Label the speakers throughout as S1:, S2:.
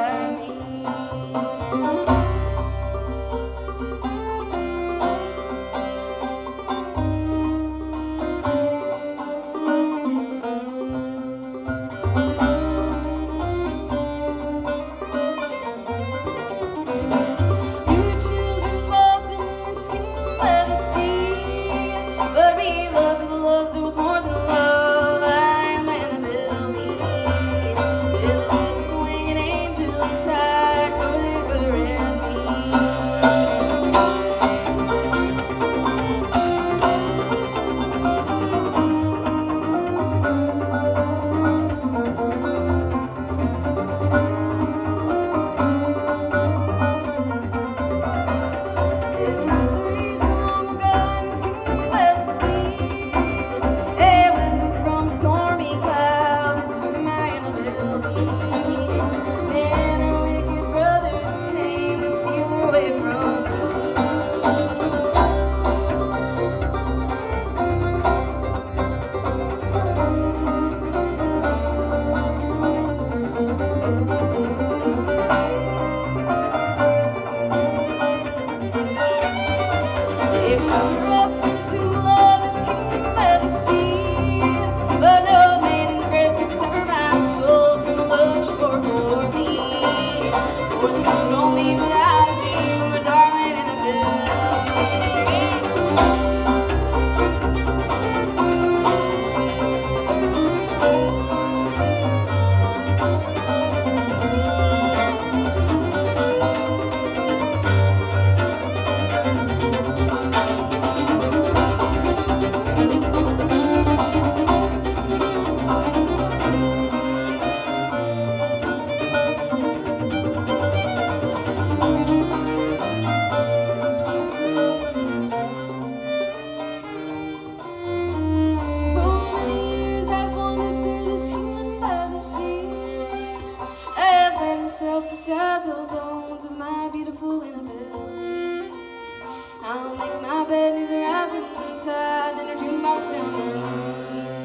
S1: at me. Your children both in the skin by the sea, but we loved with love that was more than love. I am Annabelle. With the winged angels high, covered her and me. This was the reason long ago in this kingdom by the sea. A wind blew from a stormy cloud and took my Annabelle. Then her wicked brothers came to steal her away from me. If she were up in a tomb below this kingdom by the sea, but no maiden's grave could sever my soul from the love she bore for me. For the moon don't leave without a dream of my darling Annabelle. For many years I've wandered through this kingdom by the sea. I have laid myself beside the bones of my beautiful Annabelle. I'll make my bed near the rising tide and her tomb by the sound of the sea.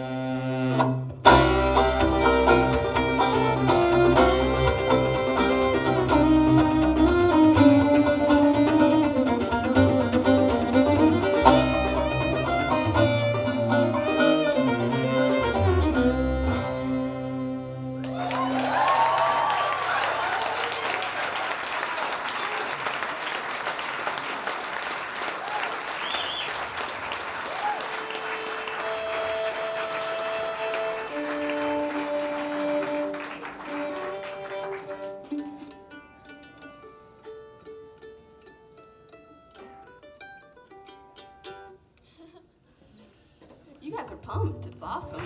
S1: You guys are pumped. It's awesome.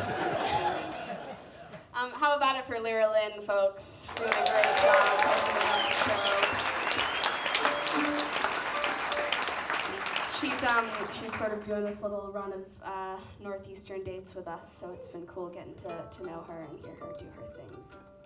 S1: How about it for Lyra Lynn, folks? Doing a great job opening up the show. She's sort of doing this little run of Northeastern dates with us, so it's been cool getting to know her and hear her do her things.